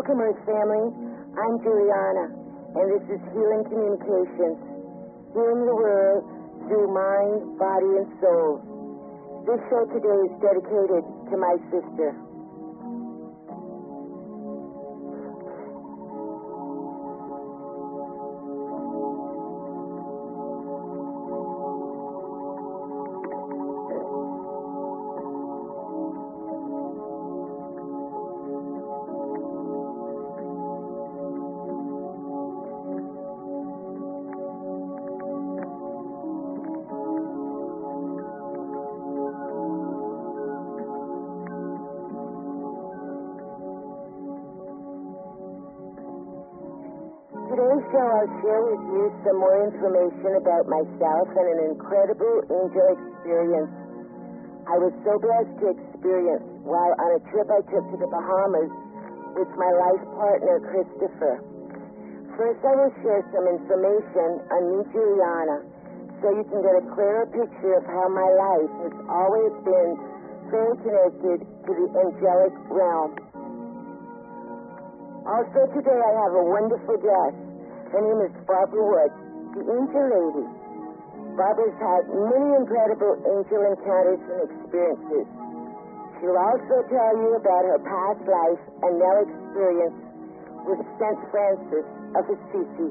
Welcome, Earth family. I'm Juliana, and this is Healing Communications, healing the world through mind, body, and soul. This show today is dedicated to my sister. Today's show, I'll share with you some more information about myself and an incredible angel experience I was so blessed to experience while on a trip I took to the Bahamas with my life partner, Christopher. First, I will share some information on me, Juliana, so you can get a clearer picture of how my life has always been very connected to the angelic realm. Also today I have a wonderful guest. Her name is Barbara Wood, the Angel Lady. Barbara's had many incredible angel encounters and experiences. She'll also tell you about her past life and now experience with St. Francis of Assisi.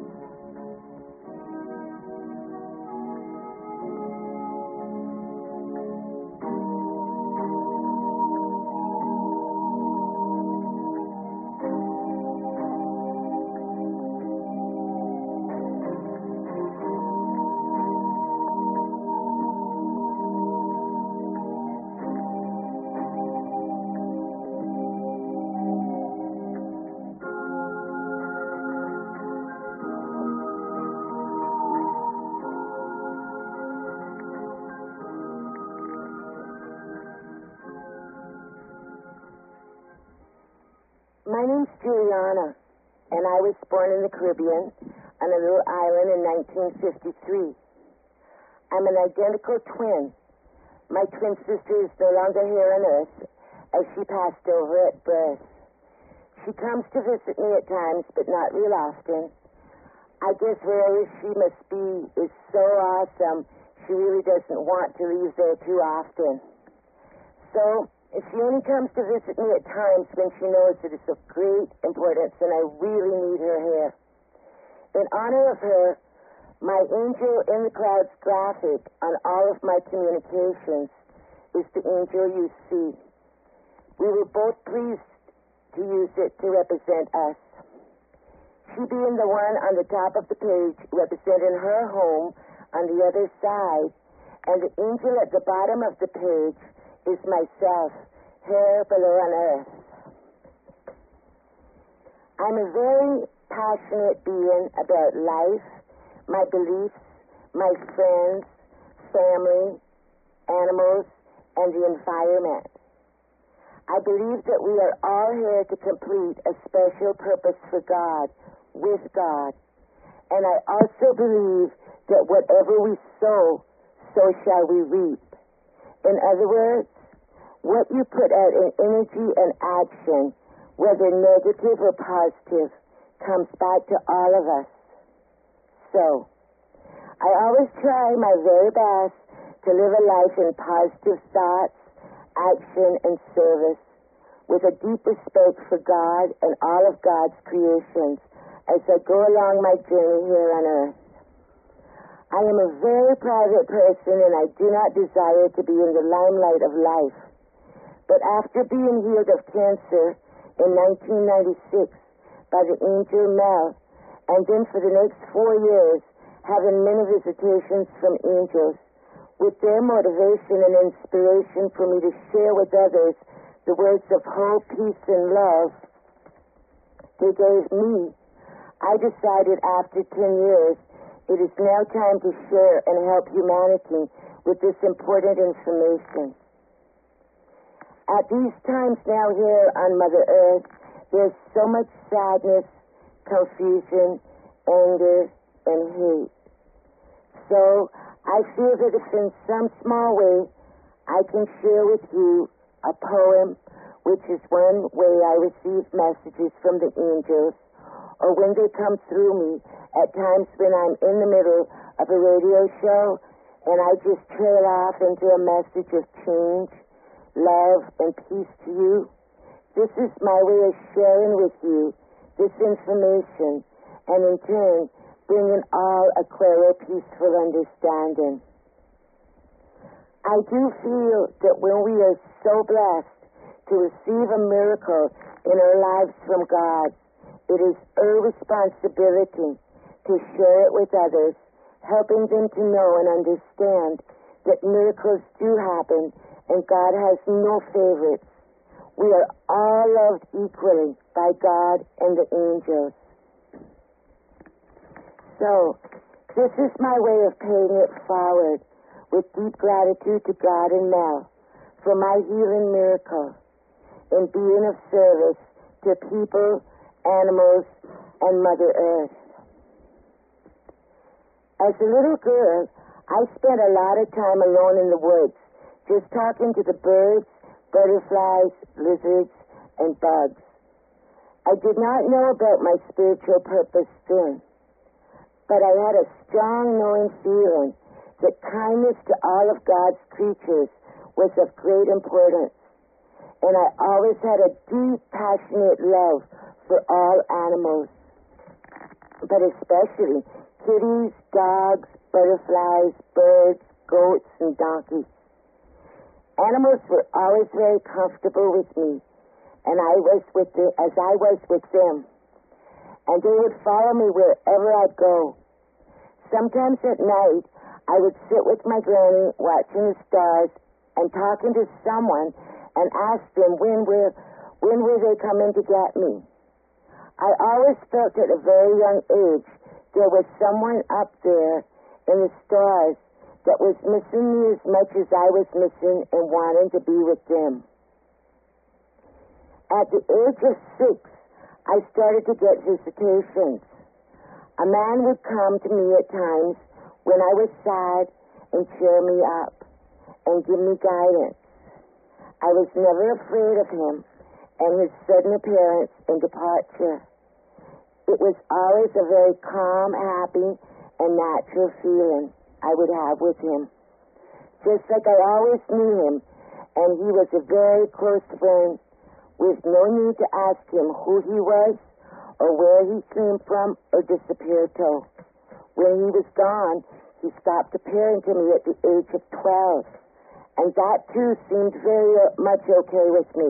My name's Juliana, and I was born in the Caribbean on a little island in 1953. I'm an identical twin. My twin sister is no longer here on Earth, as she passed over at birth. She comes to visit me at times, but not real often. I guess wherever she must be is so awesome, she really doesn't want to leave there too often. So, if she only comes to visit me at times when she knows that it's of great importance and I really need her here. In honor of her, my Angel in the Clouds graphic on all of my communications is the angel you see. We were both pleased to use it to represent us. She being the one on the top of the page representing her home on the other side, and the angel at the bottom of the page is myself, here below on Earth. I'm a very passionate being about life, my beliefs, my friends, family, animals, and the environment. I believe that we are all here to complete a special purpose for God, with God. And I also believe that whatever we sow, so shall we reap. In other words, what you put out in energy and action, whether negative or positive, comes back to all of us. So, I always try my very best to live a life in positive thoughts, action, and service, with a deep respect for God and all of God's creations as I go along my journey here on Earth. I am a very private person, and I do not desire to be in the limelight of life. But after being healed of cancer in 1996 by the angel Mel, and then for the next 4 years having many visitations from angels, with their motivation and inspiration for me to share with others the words of hope, peace, and love they gave me, I decided after 10 years it is now time to share and help humanity with this important information. At these times now here on Mother Earth, there's so much sadness, confusion, anger, and hate. So I feel that if in some small way I can share with you a poem which is one way I receive messages from the angels, or when they come through me at times when I'm in the middle of a radio show and I just trail off into a message of change, love, and peace to you. This is my way of sharing with you this information, and in turn bringing all a clearer, peaceful understanding. I do feel that when we are so blessed to receive a miracle in our lives from God, it is our responsibility to share it with others, helping them to know and understand that miracles do happen and God has no favorites. We are all loved equally by God and the angels. So, this is my way of paying it forward with deep gratitude to God and Mel for my healing miracle in being of service to people, animals, and Mother Earth. As a little girl, I spent a lot of time alone in the woods, just talking to the birds, butterflies, lizards, and bugs. I did not know about my spiritual purpose then, but I had a strong knowing feeling that kindness to all of God's creatures was of great importance, and I always had a deep, passionate love for all animals, but especially kitties, dogs, butterflies, birds, goats, and donkeys. Animals were always very comfortable with me, and I was with them, and they would follow me wherever I'd go. Sometimes at night, I would sit with my granny watching the stars and talking to someone and ask them when were they coming to get me. I always felt at a very young age there was someone up there in the stars that was missing me as much as I was missing and wanting to be with them. At the age of 6, I started to get visitations. A man would come to me at times when I was sad and cheer me up and give me guidance. I was never afraid of him and his sudden appearance and departure. It was always a very calm, happy, and natural feeling I would have with him. Just like I always knew him, and he was a very close friend, with no need to ask him who he was or where he came from or disappeared to. When he was gone, he stopped appearing to me at the age of 12, and that too seemed very much okay with me.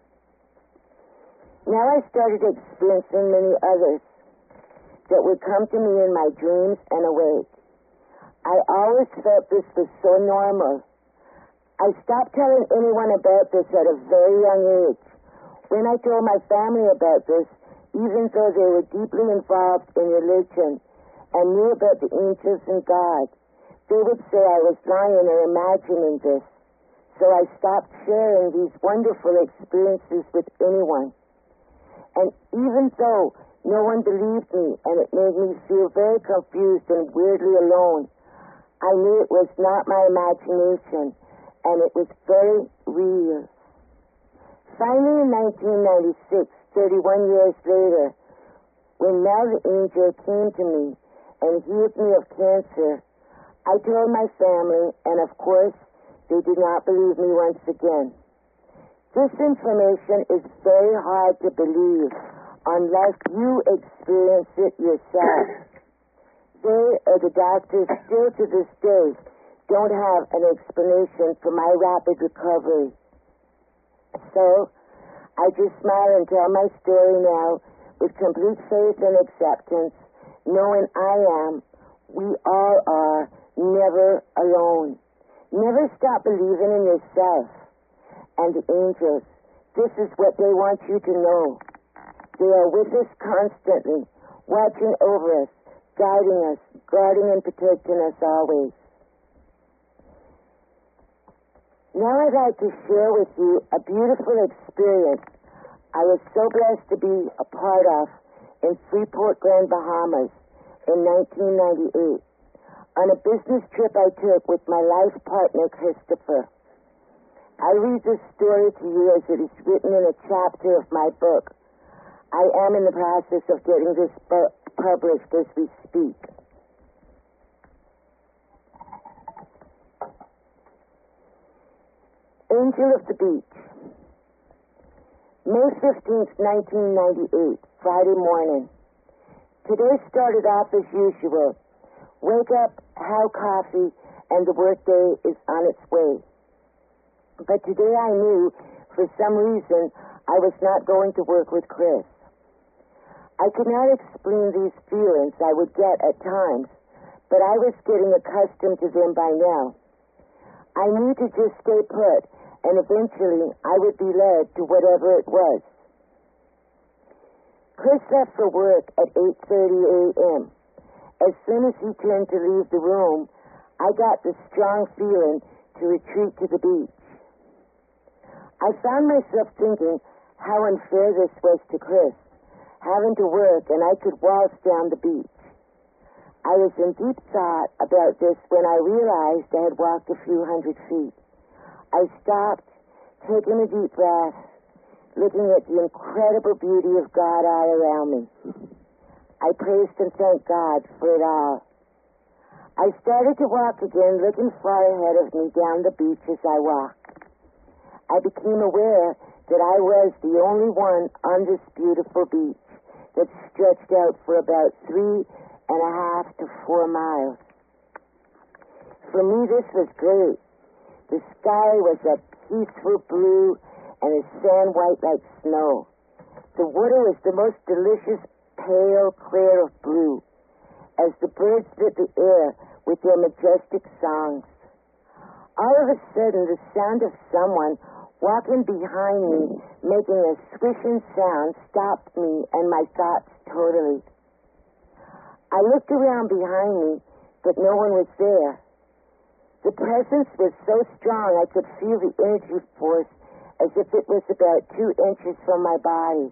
Now I started experiencing many others that would come to me in my dreams and awake. I always felt this was so normal. I stopped telling anyone about this at a very young age. When I told my family about this, even though they were deeply involved in religion and knew about the angels and God, they would say I was lying or imagining this. So I stopped sharing these wonderful experiences with anyone. And even though no one believed me and it made me feel very confused and weirdly alone, I knew it was not my imagination and it was very real. Finally, in 1996, 31 years later, when Mel the angel came to me and healed me of cancer, I told my family, and of course, they did not believe me once again. This information is very hard to believe unless you experience it yourself. They, or the doctors, still to this day, don't have an explanation for my rapid recovery. So, I just smile and tell my story now with complete faith and acceptance, knowing we all are, never alone. Never stop believing in yourself and the angels. This is what they want you to know. They are with us constantly, watching over us, guiding us, guarding and protecting us always. Now I'd like to share with you a beautiful experience I was so blessed to be a part of in Freeport, Grand Bahamas in 1998 on a business trip I took with my life partner, Christopher. I read this story to you as it is written in a chapter of my book. I am in the process of getting this book published as we speak. Angel of the Beach. May 15th, 1998, Friday morning. Today started off as usual. Wake up, have coffee, and the workday is on its way. But today I knew, for some reason, I was not going to work with Chris. I could not explain these feelings I would get at times, but I was getting accustomed to them by now. I knew to just stay put, and eventually I would be led to whatever it was. Chris left for work at 8:30 a.m. As soon as he turned to leave the room, I got the strong feeling to retreat to the beach. I found myself thinking how unfair this was to Chris, having to work and I could waltz down the beach. I was in deep thought about this when I realized I had walked a few hundred feet. I stopped, taking a deep breath, looking at the incredible beauty of God all around me. I praised and thanked God for it all. I started to walk again, looking far ahead of me down the beach as I walked. I became aware that I was the only one on this beautiful beach that stretched out for about 3.5 to 4 miles. For me, this was great. The sky was a peaceful blue and the sand white like snow. The water was the most delicious pale clear of blue as the birds lit the air with their majestic songs. All of a sudden, the sound of someone walking behind me, making a swishing sound, stopped me and my thoughts totally. I looked around behind me, but no one was there. The presence was so strong I could feel the energy force as if it was about 2 inches from my body.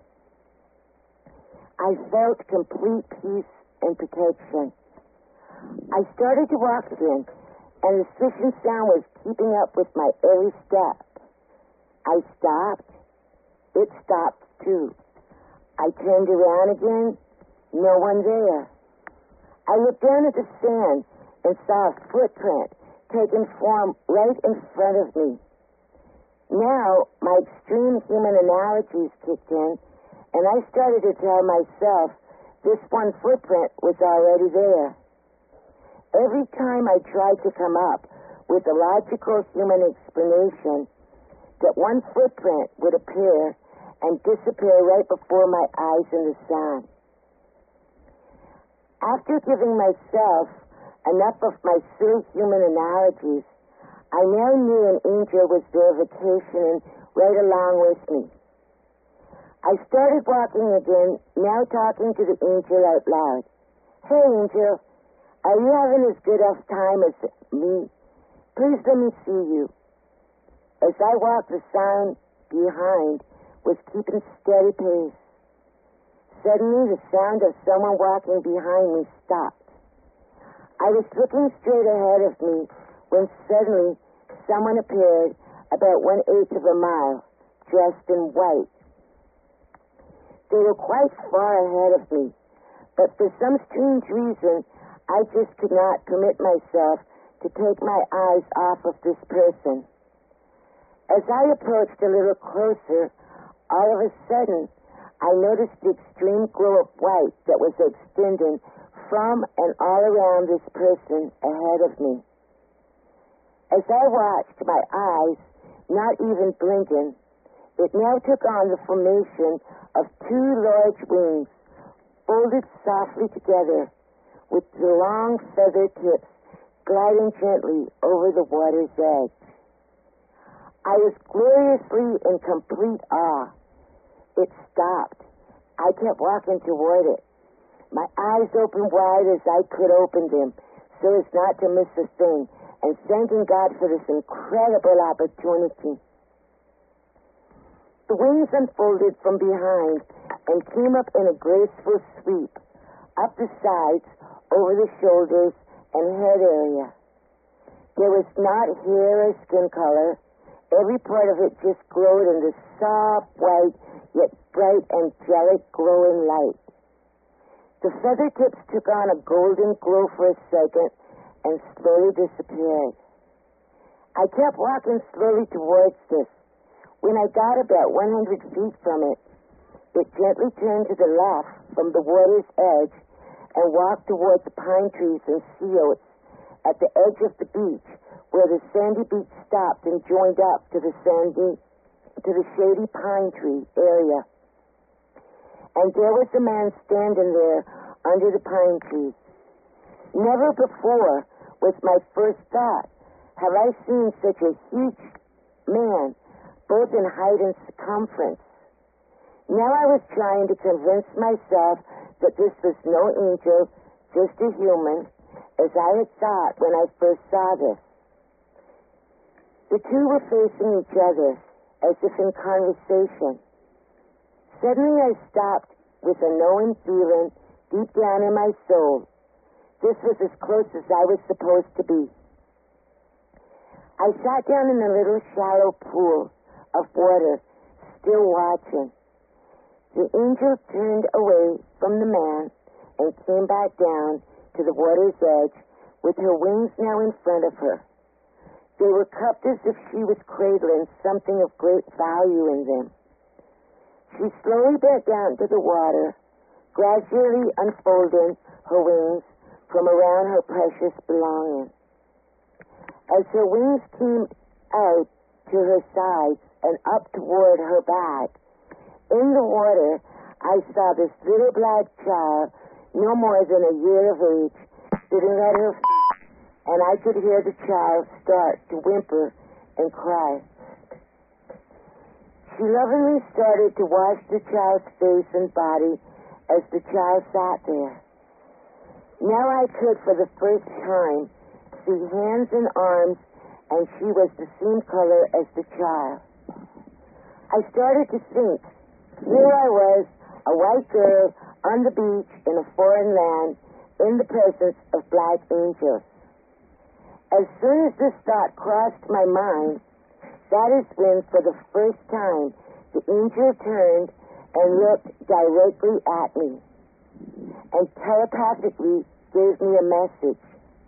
I felt complete peace and protection. I started to walk again, and the swishing sound was keeping up with my every step. I stopped. It stopped, too. I turned around again. No one there. I looked down at the sand and saw a footprint taking form right in front of me. Now, my extreme human analogies kicked in, and I started to tell myself this one footprint was already there. Every time I tried to come up with a logical human explanation, that one footprint would appear and disappear right before my eyes in the sand. After giving myself enough of my silly human analogies, I now knew an angel was there vacationing right along with me. I started walking again, now talking to the angel out loud. Hey, angel, are you having as good of time as me? Please let me see you. As I walked, the sound behind was keeping steady pace. Suddenly, the sound of someone walking behind me stopped. I was looking straight ahead of me when suddenly someone appeared about 1/8 of a mile, dressed in white. They were quite far ahead of me, but for some strange reason, I just could not permit myself to take my eyes off of this person. As I approached a little closer, all of a sudden, I noticed the extreme glow of white that was extending from and all around this person ahead of me. As I watched, my eyes, not even blinking, it now took on the formation of 2 large wings, folded softly together, with the long feather tips gliding gently over the water's edge. I was gloriously in complete awe. It stopped. I kept walking toward it. My eyes opened wide as I could open them, so as not to miss a thing, and thanking God for this incredible opportunity. The wings unfolded from behind and came up in a graceful sweep, up the sides, over the shoulders, and head area. There was not hair or skin color, Every part of it just glowed in the soft, white, yet bright, angelic, glowing light. The feather tips took on a golden glow for a second and slowly disappeared. I kept walking slowly towards this. When I got about 100 feet from it, it gently turned to the left from the water's edge and walked towards the pine trees and sea oats at the edge of the beach, where the sandy beach stopped and joined up to the shady pine tree area. And there was a man standing there under the pine trees. Never before was my first thought, have I seen such a huge man, both in height and circumference. Now I was trying to convince myself that this was no angel, just a human, as I had thought when I first saw this. The two were facing each other, as if in conversation. Suddenly I stopped with a knowing feeling deep down in my soul. This was as close as I was supposed to be. I sat down in a little shallow pool of water, still watching. The angel turned away from the man and came back down to the water's edge with her wings now in front of her. They were cupped as if she was cradling something of great value in them. She slowly bent down to the water, gradually unfolding her wings from around her precious belongings. As her wings came out to her sides and up toward her back, in the water, I saw this little black child, no more than a year of age, sitting at her feet, and I could hear the child start to whimper and cry. She lovingly started to wash the child's face and body as the child sat there. Now I could, for the first time, see hands and arms, and she was the same color as the child. I started to think. Here I was, a white girl on the beach in a foreign land, in the presence of black angels. As soon as this thought crossed my mind, that is when, for the first time, the angel turned and looked directly at me and telepathically gave me a message.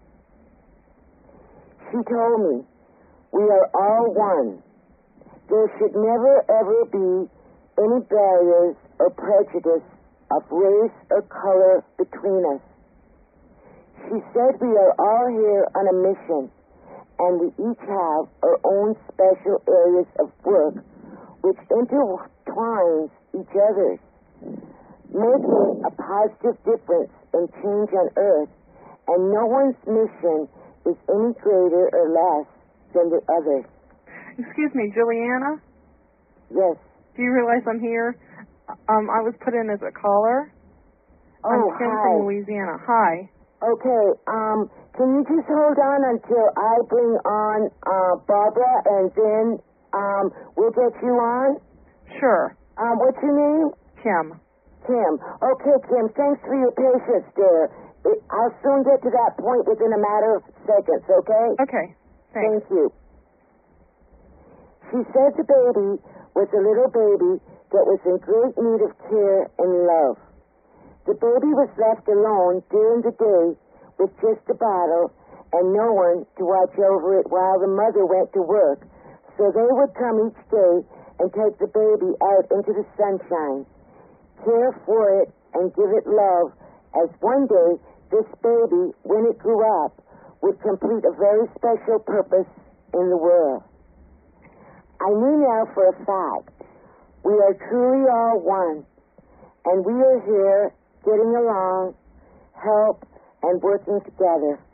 She told me, we are all one. There should never, ever be any barriers or prejudice of race or color between us. She said we are all here on a mission, and we each have our own special areas of work which intertwines each other's, making a positive difference and change on Earth, and no one's mission is any greater or less than the other's. Excuse me, Juliana? Yes. Do you realize I'm here? I was put in as a caller. Oh, I'm Kim hi. from Louisiana. Hi. Okay, can you just hold on until I bring on Barbara, and then we'll get you on? Sure. What's your name? Kim. Kim. Okay, Kim, thanks for your patience there. I'll soon get to that point within a matter of seconds, okay? Okay, thanks. Thank you. She said the baby was a little baby that was in great need of care and love. The baby was left alone during the day with just a bottle and no one to watch over it while the mother went to work, so they would come each day and take the baby out into the sunshine, care for it, and give it love, as one day this baby, when it grew up, would complete a very special purpose in the world. I knew now for a fact we are truly all one, and we are here getting along, help, and working together.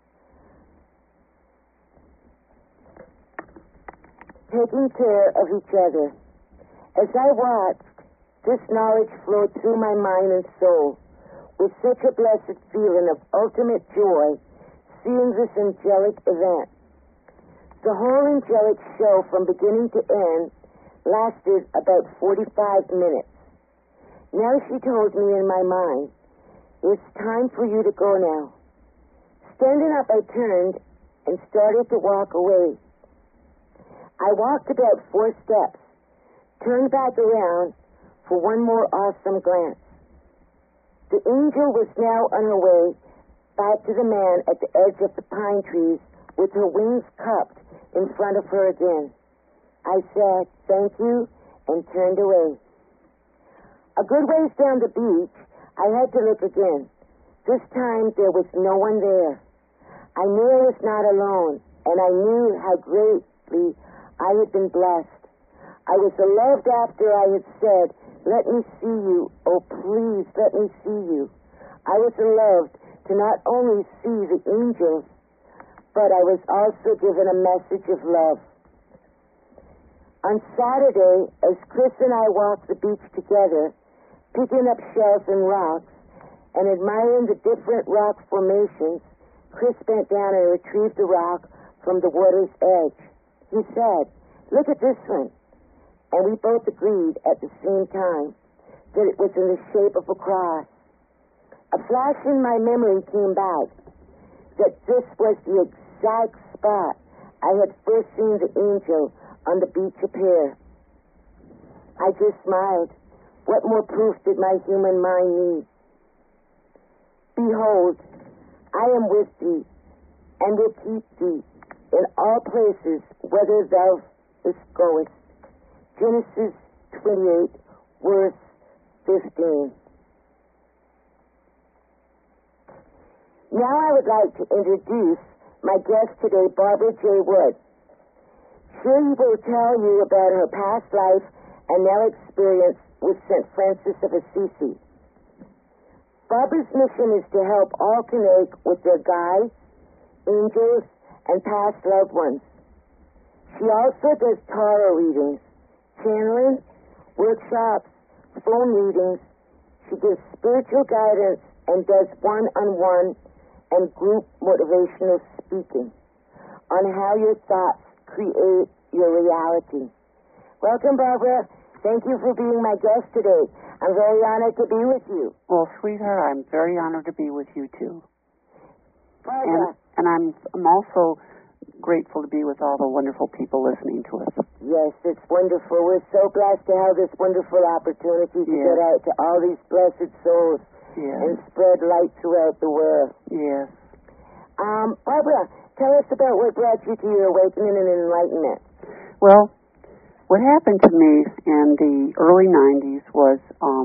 Taking care of each other. As I watched, this knowledge flowed through my mind and soul with such a blessed feeling of ultimate joy seeing this angelic event. The whole angelic show from beginning to end lasted about 45 minutes. Now she told me in my mind, it's time for you to go now. Standing up, I turned and started to walk away. I walked about 4 steps, turned back around for one more awesome glance. The angel was now on her way back to the man at the edge of the pine trees with her wings cupped in front of her again. I said, "Thank you," and turned away. A good ways down the beach, I had to look again. This time there was no one there. I knew I was not alone, and I knew how greatly I had been blessed. I was loved after I had said, "Let me see you, oh please, let me see you." I was loved to not only see the angels, but I was also given a message of love. On Saturday, as Chris and I walked the beach together, picking up shells and rocks, and admiring the different rock formations, Chris bent down and retrieved a rock from the water's edge. He said, "Look at this one." And we both agreed at the same time that it was in the shape of a cross. A flash in my memory came back that this was the exact spot I had first seen the angel on the beach appear. I just smiled. What more proof did my human mind need? "Behold, I am with thee, and will keep thee in all places, whither thou goest." Genesis 28, verse 15. Now I would like to introduce my guest today, Barbara J. Wood. She will tell you about her past life and now experience with St. Francis of Assisi. Barbara's mission is to help all connect with their guides, angels, and past loved ones. She also does tarot readings, channeling, workshops, phone readings. She gives spiritual guidance and does one-on-one and group motivational speaking on how your thoughts create your reality. Welcome, Barbara. Thank you for being my guest today. I'm very honored to be with you. Well, sweetheart, I'm very honored to be with you, too. Barbara. And I'm also grateful to be with all the wonderful people listening to us. Yes, it's wonderful. We're so blessed to have this wonderful opportunity to get out to all these blessed souls and spread light throughout the world. Yes. Barbara, tell us about what brought you to your awakening and enlightenment. Well, what happened to me in the early 90s was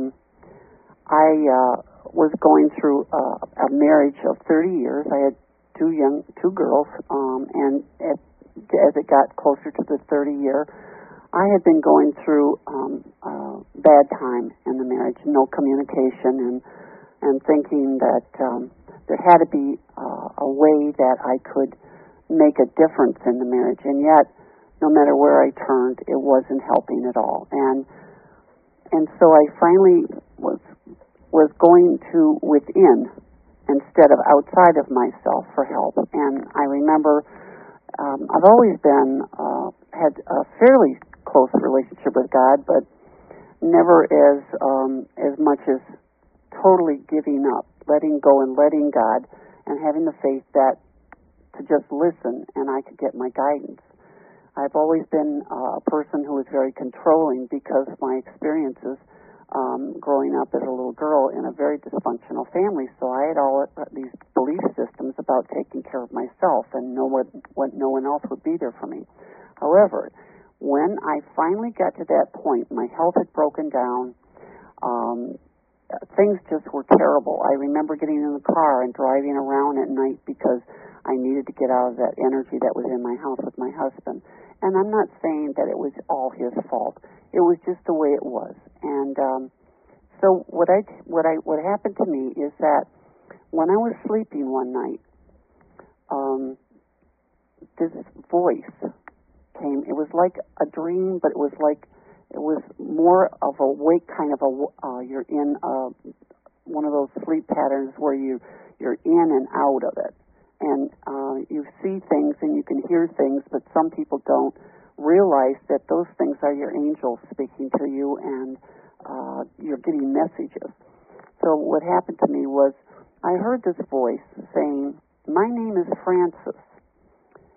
I was going through a marriage of 30 years. I had two girls, and as it got closer to the 30 year, I had been going through a bad time in the marriage, no communication, and thinking that there had to be a way that I could make a difference in the marriage, and yet no matter where I turned, it wasn't helping at all. And so I finally was going to within instead of outside of myself for help. And I remember I've always had a fairly close relationship with God, but never as much as totally giving up, letting go and letting God, and having the faith that to just listen and I could get my guidance. I've always been a person who was very controlling because of my experiences growing up as a little girl in a very dysfunctional family. So I had all these belief systems about taking care of myself and no one else would be there for me. However, when I finally got to that point, my health had broken down. Things just were terrible. I remember getting in the car and driving around at night because I needed to get out of that energy that was in my house with my husband. And I'm not saying that it was all his fault. It was just the way it was. And so what happened to me is that when I was sleeping one night, this voice came. It was like a dream, but it was more of a wake kind of you're in one of those sleep patterns where you're in and out of it. And you see things and you can hear things, but some people don't realize that those things are your angels speaking to you and you're getting messages. So what happened to me was I heard this voice saying, "My name is Francis."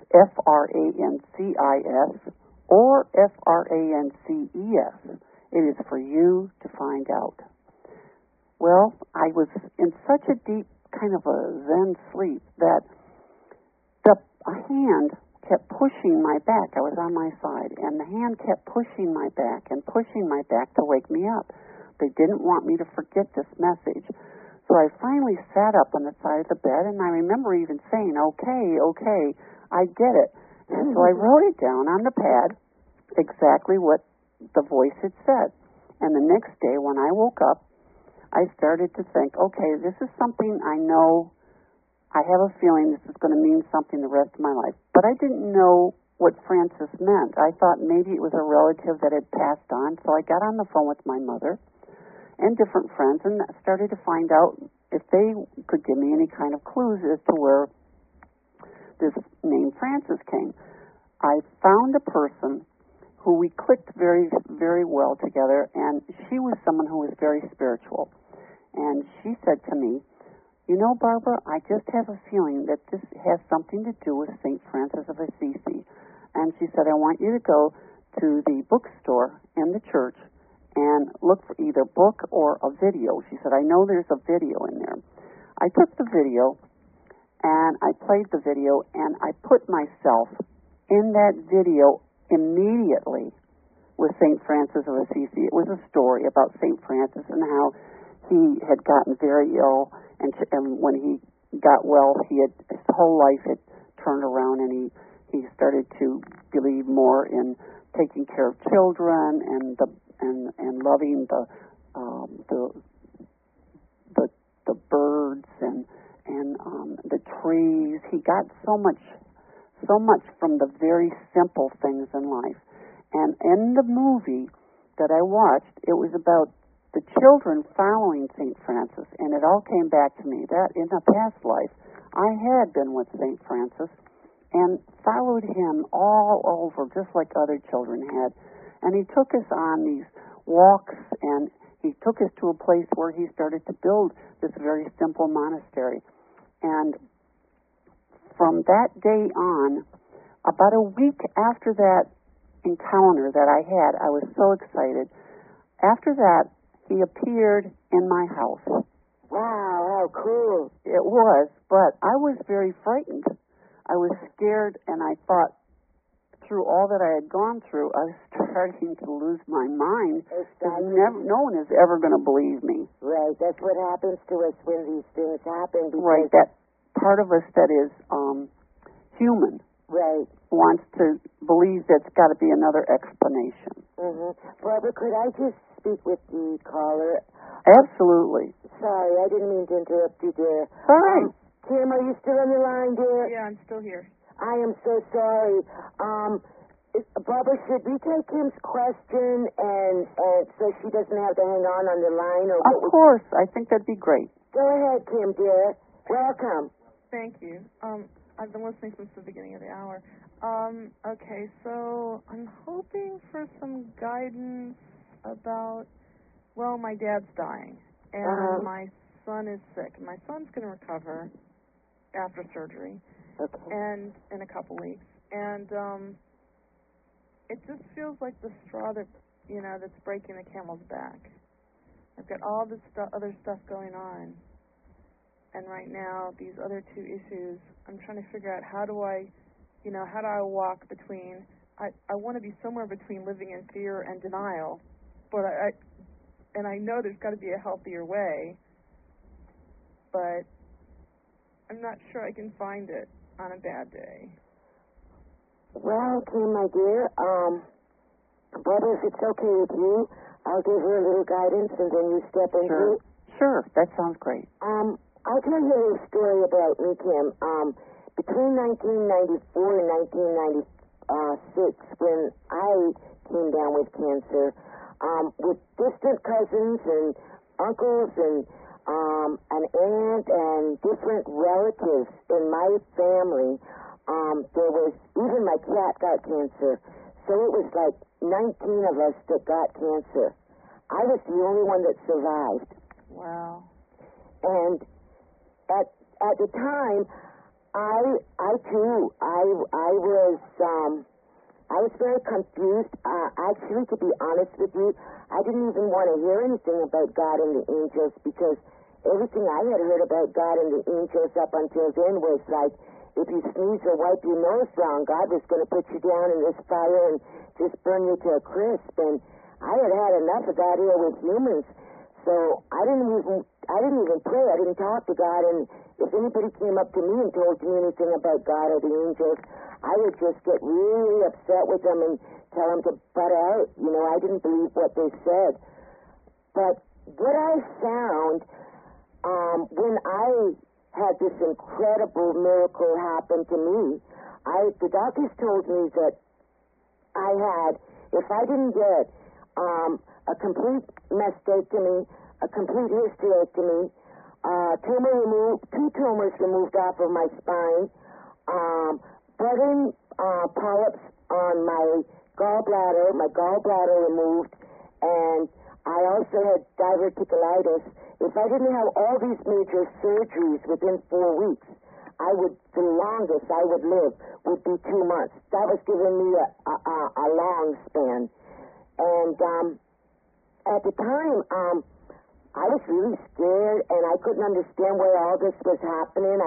Francis or Frances. It is for you to find out. Well, I was in such a deep kind of a Zen sleep that a hand kept pushing my back. I was on my side, and the hand kept pushing my back and pushing my back to wake me up. They didn't want me to forget this message. So I finally sat up on the side of the bed, and I remember even saying, okay, I get it. And so I wrote it down on the pad, exactly what the voice had said. And the next day when I woke up, I started to think, okay, this is something I know. I have a feeling this is going to mean something the rest of my life. But I didn't know what Francis meant. I thought maybe it was a relative that had passed on. So I got on the phone with my mother and different friends and started to find out if they could give me any kind of clues as to where this name Francis came. I found a person who we clicked very, very well together, and she was someone who was very spiritual. And she said to me, you know, Barbara, I just have a feeling that this has something to do with St. Francis of Assisi. And she said, I want you to go to the bookstore in the church and look for either book or a video. She said, I know there's a video in there. I took the video, and I played the video, and I put myself in that video immediately with St. Francis of Assisi. It was a story about St. Francis and how he had gotten very ill, and when he got well, his whole life had turned around, and he started to believe more in taking care of children and loving the birds and the trees. He got so much from the very simple things in life. And in the movie that I watched, it was about the children following St. Francis, and it all came back to me that in a past life I had been with St. Francis and followed him all over, just like other children had. And he took us on these walks, and he took us to a place where he started to build this very simple monastery. And from that day on, about a week after that encounter that I had, I was so excited. After that, he appeared in my house. Wow, how cool. It was, but I was very frightened. I was scared, and I thought, through all that I had gone through, I was starting to lose my mind. No one is ever going to believe me. Right, that's what happens to us when these things happen. Right, that part of us that is human. Right. Wants to believe there's got to be another explanation. Mm-hmm. Barbara, could I just speak with the caller? Absolutely. Sorry, I didn't mean to interrupt you, dear. All right. Kim, are you still on the line, dear? Yeah, I'm still here. I am so sorry. Barbara, should we take Kim's question and so she doesn't have to hang on the line? Or of course. I think that'd be great. Go ahead, Kim, dear. Welcome. Thank you. I've been listening since the beginning of the hour. Okay, so I'm hoping for some guidance about, well, my dad's dying, and my son is sick. My son's going to recover after surgery, and in a couple weeks. And it just feels like the straw that, that's breaking the camel's back. I've got all this other stuff going on. And right now, these other two issues, I'm trying to figure out how do I walk between, I want to be somewhere between living in fear and denial, but I know there's got to be a healthier way, but I'm not sure I can find it on a bad day. Well, Kim, my dear, Barbara, if it's okay with you, I'll give her a little guidance and then you step into it. Sure, that sounds great. I'll tell you a little story about me, Kim. Between 1994 and 1996, when I came down with cancer, with distant cousins and uncles and an aunt and different relatives in my family, there was, even my cat got cancer. So it was like 19 of us that got cancer. I was the only one that survived. Wow. And at the time, I too, I was very confused. Actually, to be honest with you, I didn't even want to hear anything about God and the angels because everything I had heard about God and the angels up until then was like, if you sneeze or wipe your nose wrong, God was going to put you down in this fire and just burn you to a crisp. And I had had enough of that here with humans, so I didn't even pray. I didn't talk to God. And if anybody came up to me and told me anything about God or the angels, I would just get really upset with them and tell them to butt out. You know, I didn't believe what they said. But what I found when I had this incredible miracle happen to me, the doctors told me that I had, if I didn't get a complete mastectomy, a complete hysterectomy, two tumors removed off of my spine, budding polyps on my gallbladder removed, and I also had diverticulitis. If I didn't have all these major surgeries within 4 weeks, the longest I would live would be 2 months. That was giving me a long span. And at the time, I was really scared, and I couldn't understand why all this was happening.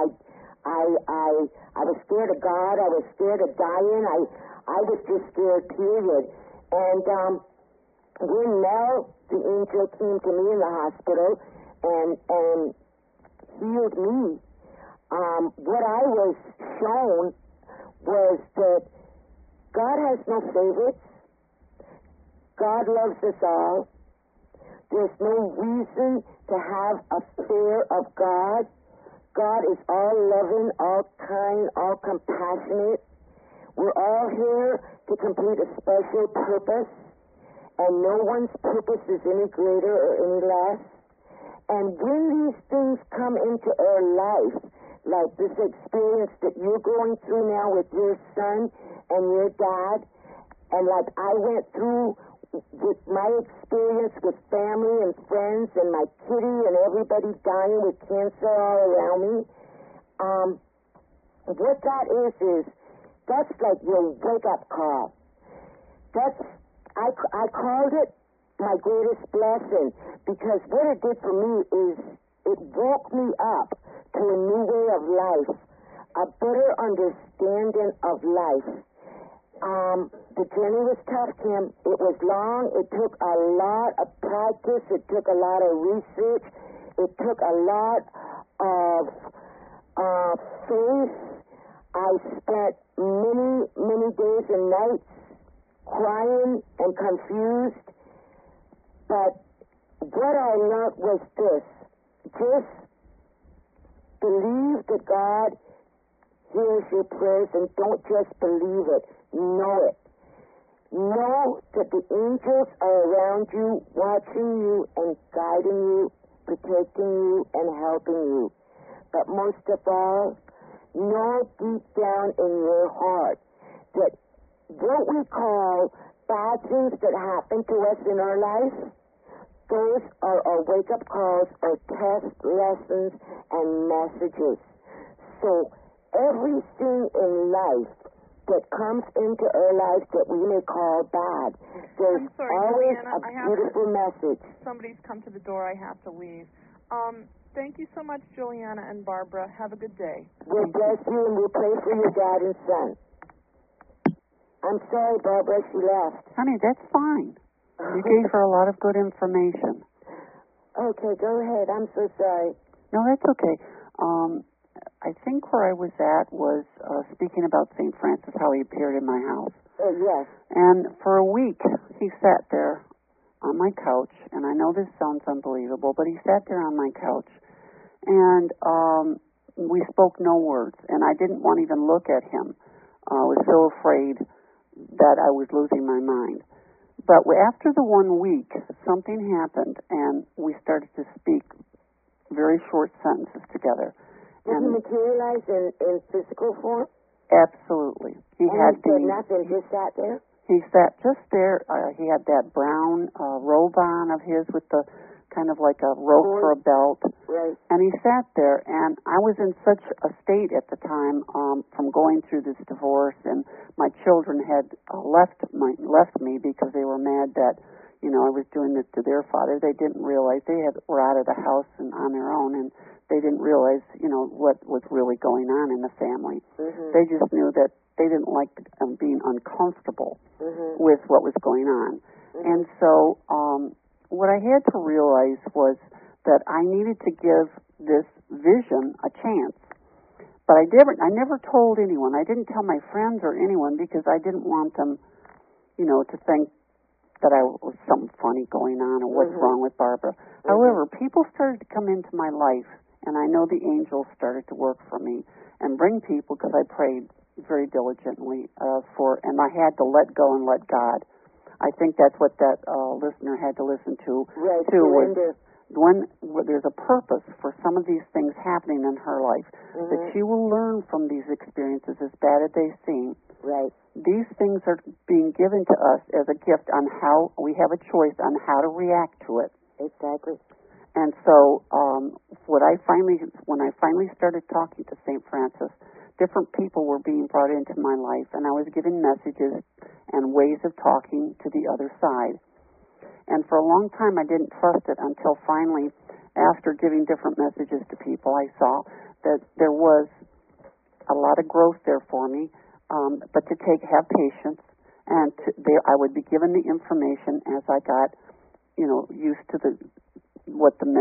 I was scared of God. I was scared of dying. I was just scared, period. And when Mel, the angel, came to me in the hospital and healed me, what I was shown was that God has no favorites. God loves us all. There's no reason to have a fear of God. God is all loving, all kind, all compassionate. We're all here to complete a special purpose, and no one's purpose is any greater or any less. And when these things come into our life, like this experience that you're going through now with your son and your dad, and like I went through with my experience with family and friends and my kitty and everybody dying with cancer all around me, what that is that's like your wake-up call. I called it my greatest blessing, because what it did for me is it woke me up to a new way of life, a better understanding of life. The journey was tough, Kim. It was long. It took a lot of practice. It took a lot of research. It took a lot of faith. I spent many, many days and nights crying and confused. But what I learned was this: just believe that God hears your prayers, and don't just believe it. Know it. Know that the angels are around you, watching you and guiding you, protecting you and helping you. But most of all, know deep down in your heart that what we call bad things that happen to us in our life, those are our wake-up calls, or test lessons and messages. So everything in life that comes into our lives that we may call bad, there's always Juliana, a beautiful message. Somebody's come to the door. I have to leave. Thank you so much, Juliana and Barbara. Have a good day. We'll bless you, and we'll pray for your dad and son. I'm sorry, Barbara, she left. Honey, that's fine. You gave her a lot of good information. Okay, go ahead. I'm so sorry. No, that's okay. I think where I was at was speaking about St. Francis, how he appeared in my house. Yes. And for a week, he sat there on my couch, and I know this sounds unbelievable, but he sat there on my couch, and we spoke no words, and I didn't want to even look at him. I was so afraid that I was losing my mind. But after the 1 week, something happened, and we started to speak very short sentences together. Did he materialize in physical form? Absolutely. He said nothing, just sat there? He sat just there. He had that brown robe on of his with the kind of like a rope for a belt. Right. And he sat there, and I was in such a state at the time from going through this divorce, and my children had left me because they were mad that, I was doing this to their father. They didn't realize were out of the house and on their own, and they didn't realize, what was really going on in the family. Mm-hmm. They just knew that they didn't like being uncomfortable Mm-hmm. with what was going on. Mm-hmm. And so what I had to realize was that I needed to give this vision a chance. But I never told anyone. I didn't tell my friends or anyone because I didn't want them, to think that I was something funny going on or what's Mm-hmm. wrong with Barbara. Mm-hmm. However, people started to come into my life, and I know the angels started to work for me and bring people because I prayed very diligently and I had to let go and let God. I think that's what that listener had to listen to. Right, too. surrender. When there's a purpose for some of these things happening in her life, Mm-hmm. that she will learn from these experiences, as bad as they seem. Right. These things are being given to us as a gift on how we have a choice on how to react to it. Exactly. And so, when I finally started talking to St. Francis, different people were being brought into my life, and I was given messages and ways of talking to the other side. And for a long time, I didn't trust it until finally, after giving different messages to people, I saw that there was a lot of growth there for me, but to have patience, and I would be given the information as I got, used to what the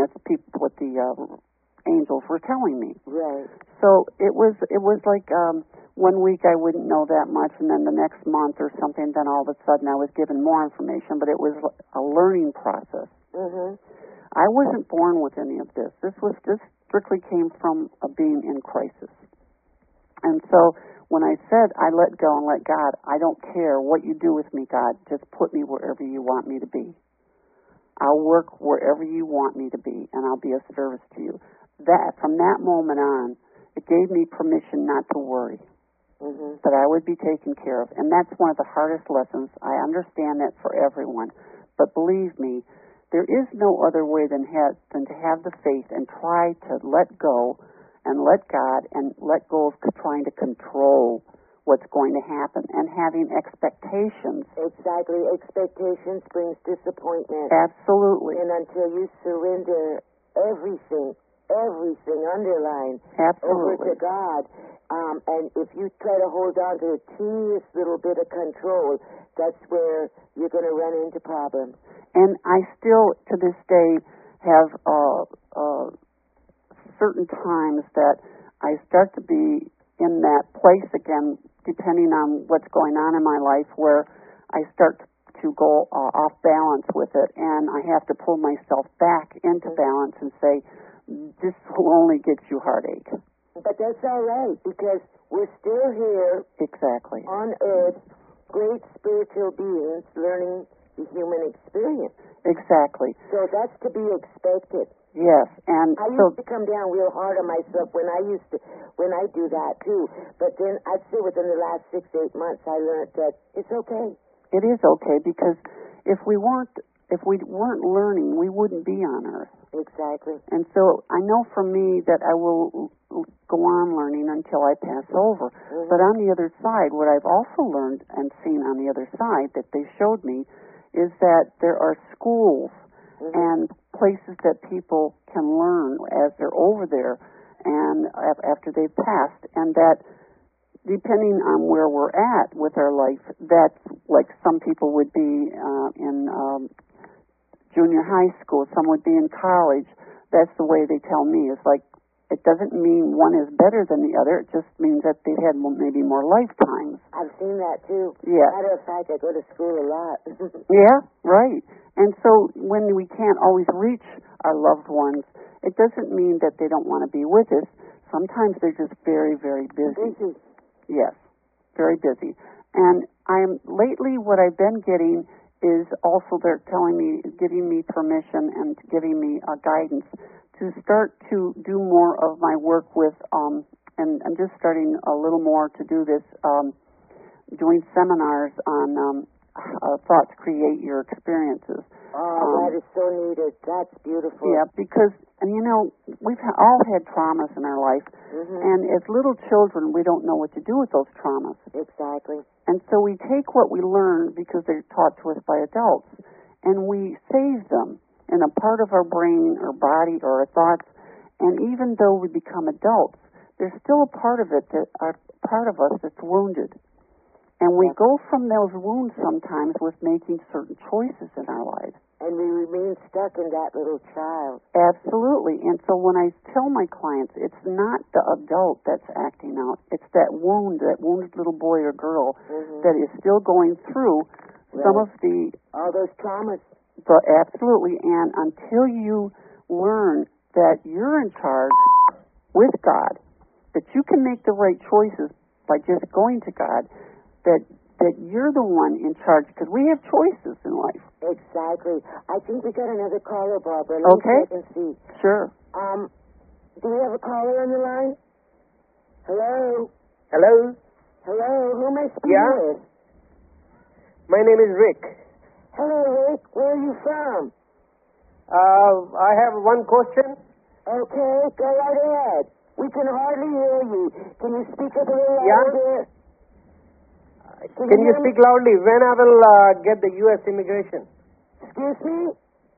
angels were telling me. Right. So it was like 1 week I wouldn't know that much, and then the next month or something, then all of a sudden I was given more information. But it was a learning process. Mm-hmm. I wasn't born with any of this. This strictly came from being in crisis. And so when I said I let go and let God, I don't care what you do with me, God. Just put me wherever you want me to be. I'll work wherever you want me to be, and I'll be of service to you. From that moment on, it gave me permission not to worry, Mm-hmm. that I would be taken care of. And that's one of the hardest lessons. I understand that for everyone. But believe me, there is no other way than to have the faith and try to let go and let God and let go of trying to control what's going to happen and having expectations. Exactly. Expectations brings disappointment. Absolutely. And until you surrender everything underline over Absolutely. to God, and if you try to hold on to a teeniest little bit of control, that's where you're going to run into problems. And I still, to this day, have certain times that I start to be in that place again, depending on what's going on in my life, where I start to go off balance with it, and I have to pull myself back into balance and say, this will only get you heartache. But that's all right, because we're still here Exactly. on earth, great spiritual beings learning the human experience. Exactly. So that's to be expected. Yes, and I so used to come down real hard on myself when I do that too. But then I'd say within the last 6 to 8 months, I learned that it's okay. it is okay, because if we weren't learning, we wouldn't be on Earth. Exactly. And so I know for me that I will go on learning until I pass over. Mm-hmm. But on the other side, what I've also learned and seen on the other side that they showed me is that there are schools Mm-hmm. and places that people can learn as they're over there and after they've passed, and that depending on where we're at with our life, that's like some people would be in junior high school, some would be in college. That's the way they tell me. It's like, it doesn't mean one is better than the other. It just means that they've had maybe more lifetimes. I've seen that too. Yeah. Matter of fact, I go to school a lot. Yeah, right. And so when we can't always reach our loved ones, it doesn't mean that they don't want to be with us. Sometimes they're just very, very busy. Busy. Yes, very busy. And lately what I've been getting is also they're giving me permission and giving me guidance to start to do more of my work with, and I'm just starting a little more to do this, doing seminars on thoughts create your experiences. Oh, that is so needed. That's beautiful. Yeah, because, and you know, we've all had traumas in our life, and as little children, we don't know what to do with those traumas. Exactly. And so we take what we learn because they're taught to us by adults, and we save them in a part of our brain or body or our thoughts, and even though we become adults, there's still a part of it that are part of us that's wounded. And we go from those wounds sometimes with making certain choices in our lives. And we remain stuck in that little child. Absolutely. And so when I tell my clients, it's not the adult that's acting out. It's that wounded little boy or girl that is still going through some of all those traumas. Absolutely. And until you learn that you're in charge with God, that you can make the right choices by just going to God, that you're the one in charge, because we have choices in life. Exactly. I think we got another caller, Barbara. Let me check and see. Sure. Do we have a caller on the line? Hello? Hello? Hello? Who am I speaking with? My name is Rick. Hello, Rick. Where are you from? I have one question. Okay, go right ahead. We can hardly hear you. Can you speak up a little louder? Can you speak loudly? When I will get the U.S. immigration? Excuse me?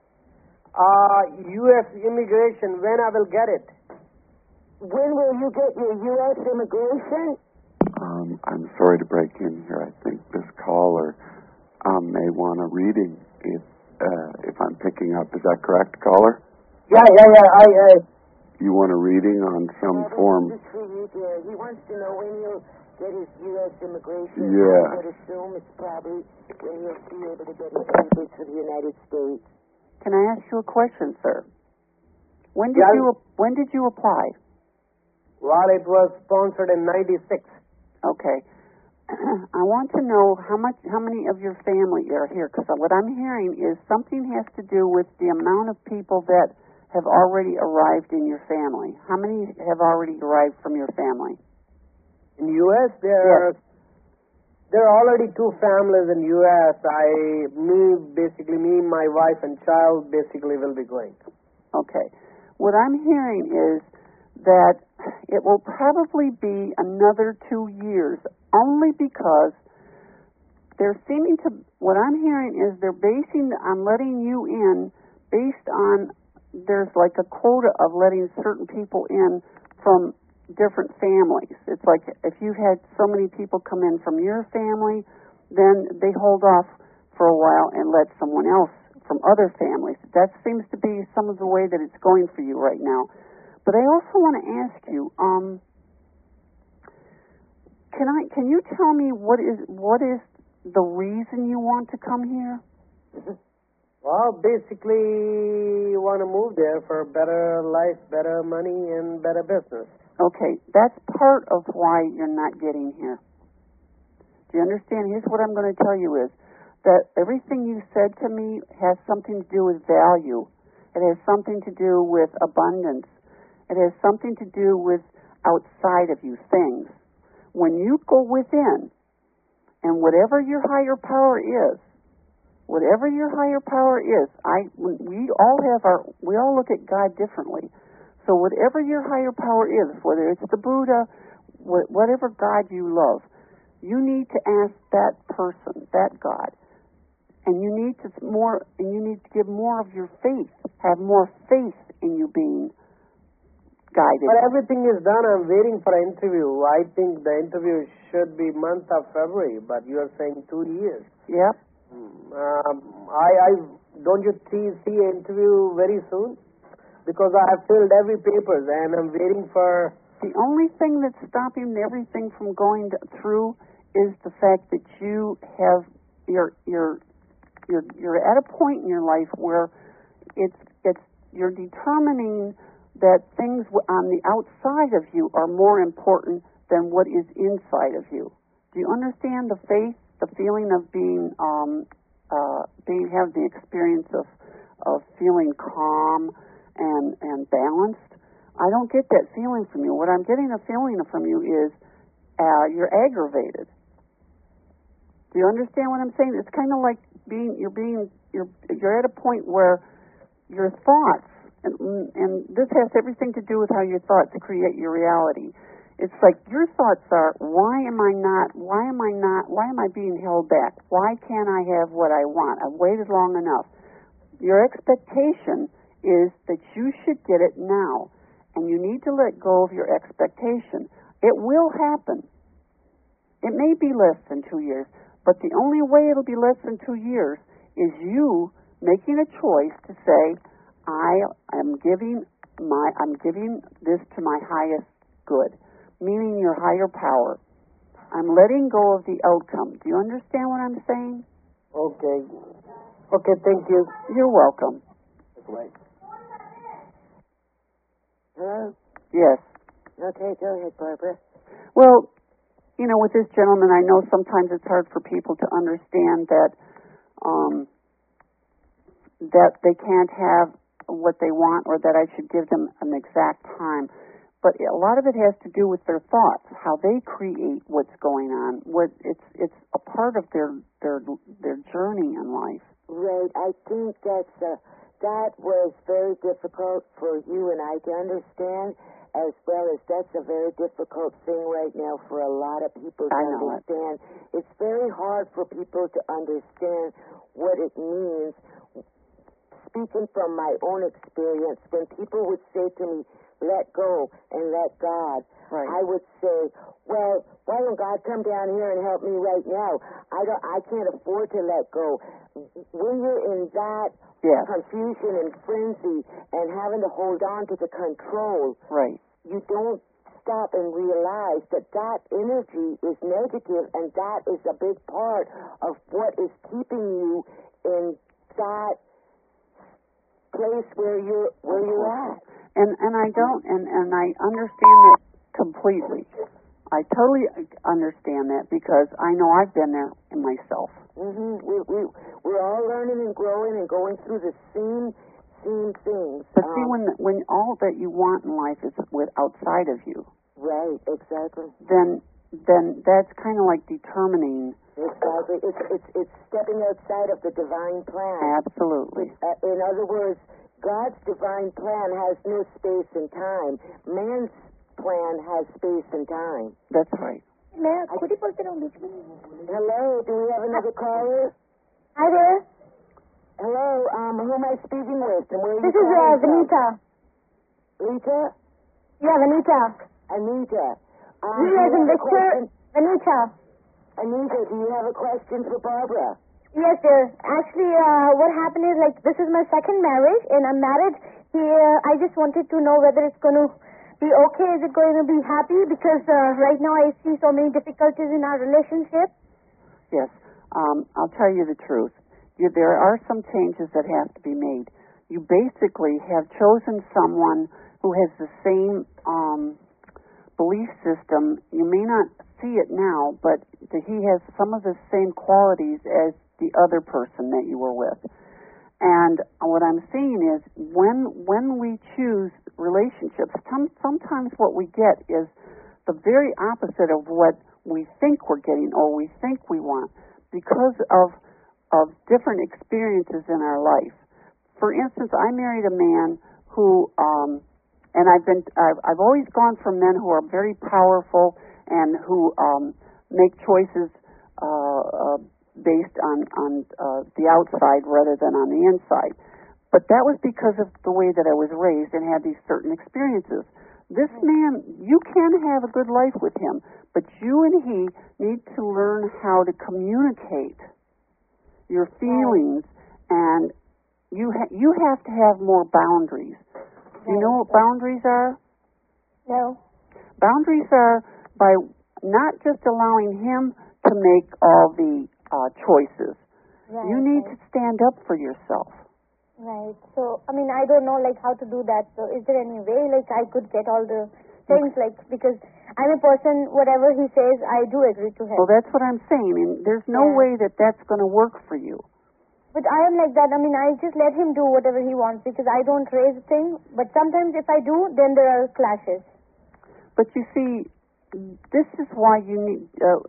U.S. immigration, when I will get it? When will you get your U.S. immigration? I'm sorry to break in here. I think this caller may want a reading if I'm picking up. Is that correct, caller? Yeah. You want a reading on some form? This is for you, dear. He wants to know when you'll get his U.S. immigration. Yeah. I would assume it's probably when he'll be able to get his papers for the United States. Can I ask you a question, sir? When did you apply? Well, it was sponsored in '96. Okay. I want to know how many of your family are here, because what I'm hearing is something has to do with the amount of people that have already arrived in your family. How many have already arrived from your family? In U.S., there are already two families in U.S. Me, my wife and child basically will be going. Okay. What I'm hearing is that it will probably be another 2 years, only because they're seeming to, what I'm hearing is they're basing on letting you in based on, there's like a quota of letting certain people in from different families. It's like if you had so many people come in from your family, then they hold off for a while and let someone else from other families. That seems to be some of the way that it's going for you right now. But I also want to ask you, can you tell me what is the reason you want to come here? Well, basically, want to move there for better life, better money, and better business. Okay, that's part of why you're not getting here. Do you understand? Here's what I'm going to tell you is that everything you said to me has something to do with value. It has something to do with abundance. It has something to do with outside of you things. When you go within, and whatever your higher power is, we all look at God differently. So whatever your higher power is, whether it's the Buddha, whatever God you love, you need to ask that person, that God, and you need to give more of your faith, have more faith in you being guided. But everything is done. I'm waiting for an interview. I think the interview should be month of February, but you are saying 2 years. Yep. Don't you see an interview very soon? Because I have filled every papers and I'm waiting for. The only thing that's stopping everything from going through is the fact that you're at a point in your life where you're determining that things on the outside of you are more important than what is inside of you. Do you understand the faith, the feeling of have the experience of feeling calm and balanced? I don't get that feeling from you. What I'm getting a feeling from you is you're aggravated. Do you understand what I'm saying? It's kind of like you're at a point where your thoughts, and this has everything to do with how your thoughts create your reality. It's like your thoughts are, why am I being held back? Why can't I have what I want? I've waited long enough. Your expectation is that you should get it now, and you need to let go of your expectation. It will happen. It may be less than 2 years, but the only way it'll be less than 2 years is you making a choice to say, I'm giving this to my highest good, meaning your higher power. I'm letting go of the outcome. Do you understand what I'm saying? Okay. Okay, thank you. You're welcome. Hello? Yes. Okay, go ahead, Barbara. Well, with this gentleman, I know sometimes it's hard for people to understand that that they can't have what they want, or that I should give them an exact time. But a lot of it has to do with their thoughts, how they create what's going on. It's a part of their journey in life. Right. I think that was very difficult for you and I to understand, as well as that's a very difficult thing right now for a lot of people to understand. It's very hard for people to understand what it means. Speaking from my own experience, when people would say to me, let go and let God, right, I would say, well, why don't God come down here and help me right now? I can't afford to let go. When you're in that confusion and frenzy and having to hold on to the control, right, you don't stop and realize that energy is negative, and that is a big part of what is keeping you in that place where you're at. And I understand that completely. I totally understand that, because I know I've been there myself. Mm-hmm. We're all learning and growing and going through the same things. But see, when all that you want in life is outside of you, right? Exactly. Then that's kind of like determining. Exactly. It's stepping outside of the divine plan. Absolutely. In other words, God's divine plan has no space and time. Man's plan has space and time. That's right. Hello, do we have another caller? Hi there. Hello, who am I speaking with? And where are you This is Vanita. Lita? Yeah, Vanita. Anita. As in Victor. Vanita. Anita, do you have a question for Barbara? Yes, sir. Actually, what happened is, this is my second marriage, and I'm married. I just wanted to know whether it's going to be okay. Is it going to be happy? Because right now I see so many difficulties in our relationship. Yes. I'll tell you the truth. There are some changes that have to be made. You basically have chosen someone who has the same belief system. You may not see it now, but he has some of the same qualities as the other person that you were with. And what I'm saying is, when we choose relationships, sometimes what we get is the very opposite of what we think we're getting or we think we want, because of different experiences in our life. For instance, I married a man who, and I've always gone for men who are very powerful and who make choices based on the outside rather than on the inside. But that was because of the way that I was raised and had these certain experiences. This man, you can have a good life with him, but you and he need to learn how to communicate your feelings, and you have to have more boundaries. Do you know what boundaries are? No. Boundaries are by not just allowing him to make all the choices. Right, you need to stand up for yourself. Right. So, I don't know, how to do that. So, is there any way, I could get all the things, because I'm a person, whatever he says, I do agree to him. Well, that's what I'm saying, and there's no way that that's going to work for you. But I am like that. I just let him do whatever he wants, because I don't raise a thing. But sometimes if I do, then there are clashes. But you see, this is why you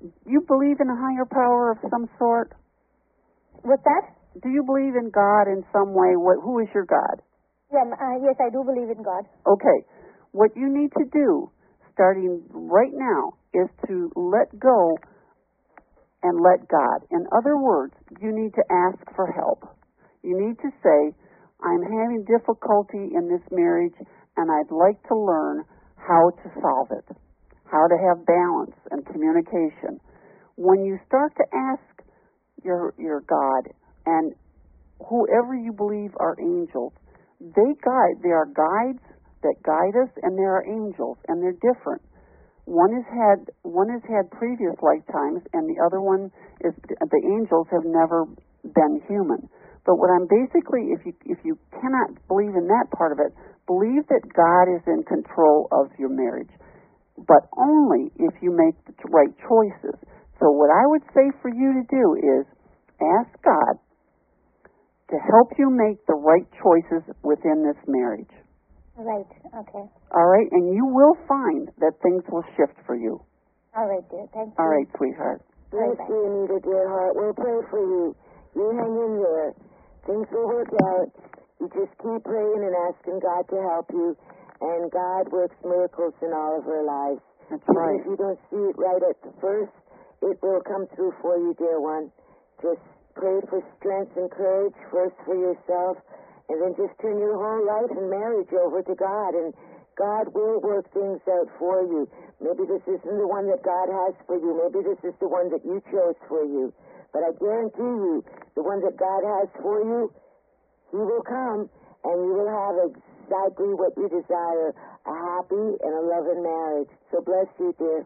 you believe in a higher power of some sort? What's that? Do you believe in God in some way? Who is your God? Yeah, yes, I do believe in God. Okay. What you need to do, starting right now, is to let go and let God. In other words, you need to ask for help. You need to say, I'm having difficulty in this marriage, and I'd like to learn how to solve it, how to have balance and communication. When you start to ask your God and whoever you believe are angels, they are guides that guide us, and there are angels, and they're different. One has had previous lifetimes, and the other one is the angels have never been human. But what I'm basically, if you cannot believe in that part of it, believe that God is in control of your marriage, but only if you make the right choices. So what I would say for you to do is ask God to help you make the right choices within this marriage. Right, okay. All right, and you will find that things will shift for you. All right, dear. Thank you. All right, sweetheart. Bless you, Anita, dear heart. We'll pray for you. You hang in there. Things will work out. You just keep praying and asking God to help you, and God works miracles in all of our lives. That's Even right. if you don't see it right at the first, it will come through for you, dear one. Just pray for strength and courage, first for yourself, and then just turn your whole life and marriage over to God, and God will work things out for you. Maybe this isn't the one that God has for you. Maybe this is the one that you chose for you. But I guarantee you, the one that God has for you, He will come, and you will have exactly what you desire, a happy and a loving marriage. So bless you, dear.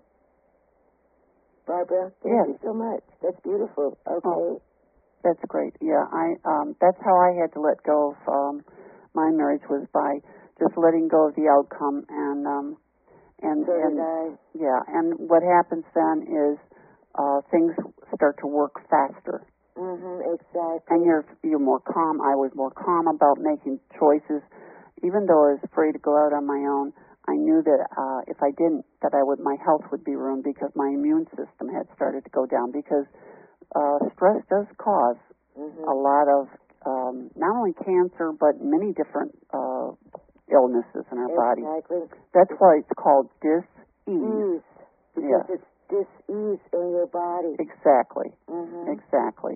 Barbara, thank you so much. That's beautiful. Okay. Oh, that's great. Yeah, that's how I had to let go of my marriage, was by just letting go of the outcome, and So did I. yeah, and what happens then is things start to work faster. Exactly. And you're more calm. I was more calm about making choices, even though I was afraid to go out on my own. I knew that if I didn't, that my health would be ruined, because my immune system had started to go down. Because stress does cause a lot of not only cancer, but many different illnesses in our body. Exactly. That's why it's called dis-ease. Because it's dis-ease in your body. Exactly. Exactly.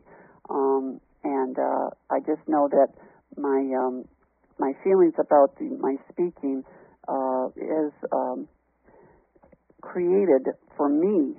And I just know that my feelings about my speaking is created for me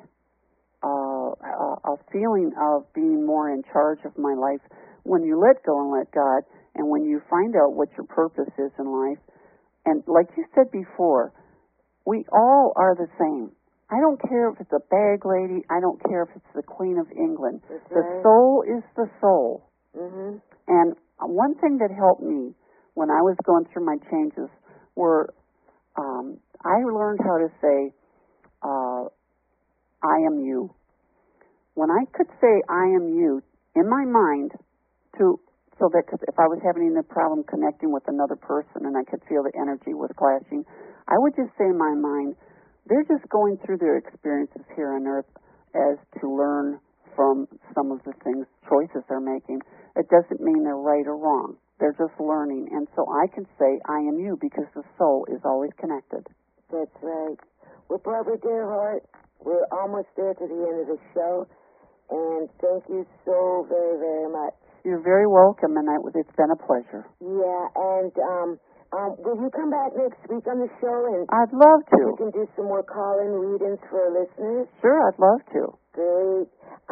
a feeling of being more in charge of my life. When you let go and let God, and when you find out what your purpose is in life, and like you said before, we all are the same. I don't care if it's a bag lady. I don't care if it's the Queen of England. That's the right. soul is the soul. And one thing that helped me when I was going through my changes were I learned how to say, I am you. When I could say I am you in my mind, so that if I was having a problem connecting with another person and I could feel the energy was clashing, I would just say in my mind, they're just going through their experiences here on earth as to learn from some of the choices they're making. It doesn't mean they're right or wrong. They're just learning. And so I can say, I am you, because the soul is always connected. That's right. Well, Barbara, dear heart, we're almost there to the end of the show, and thank you so very, very much. You're very welcome, and it's been a pleasure. Yeah, and will you come back next week on the show? And I'd love to. You can do some more call-in readings for our listeners. Sure, I'd love to. Great.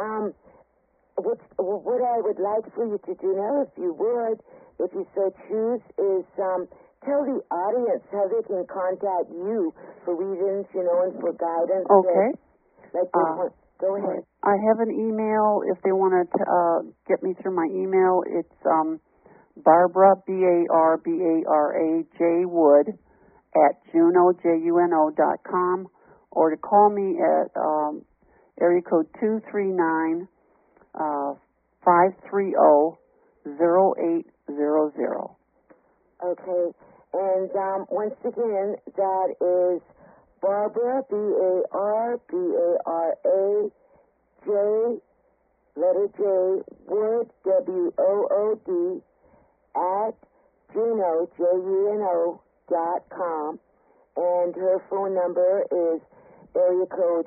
What I would like for you to do now, if you would, if you so choose, is tell the audience how they can contact you for readings, and for guidance. Okay. Go ahead. I have an email if they want to get me through my email. It's Barbara, BARBARA, J. Wood at JunoJUNO.com, or to call me at area code 239 530 0800. Okay. And once again, that is Barbara, BARBARA, letter J, Wood, WOOD, at Juno, JUNO.com. And her phone number is area code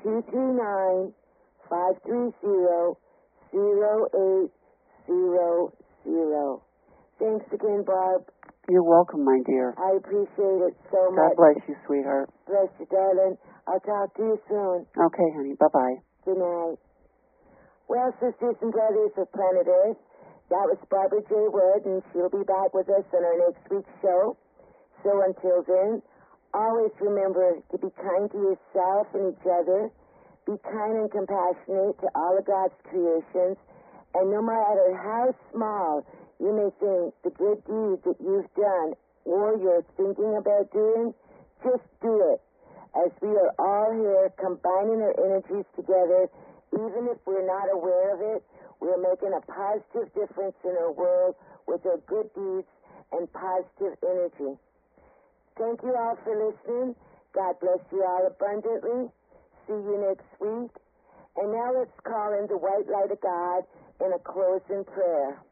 239-530-0800. Thanks again, Barb. You're welcome, my dear. I appreciate it so God much. bless you, sweetheart. Bless you, darling. I'll talk to you soon. Okay, honey. Bye-bye. Good night. Well, sisters and brothers of planet Earth, that was Barbara J. Wood, and she'll be back with us on our next week's show. So until then, always remember to be kind to yourself and each other. Be kind and compassionate to all of God's creations. And no matter how small you may think the good deeds that you've done or you're thinking about doing, just do it. As we are all here combining our energies together, even if we're not aware of it, we're making a positive difference in our world with our good deeds and positive energy. Thank you all for listening. God bless you all abundantly. See you next week. And now let's call in the white light of God in a closing prayer.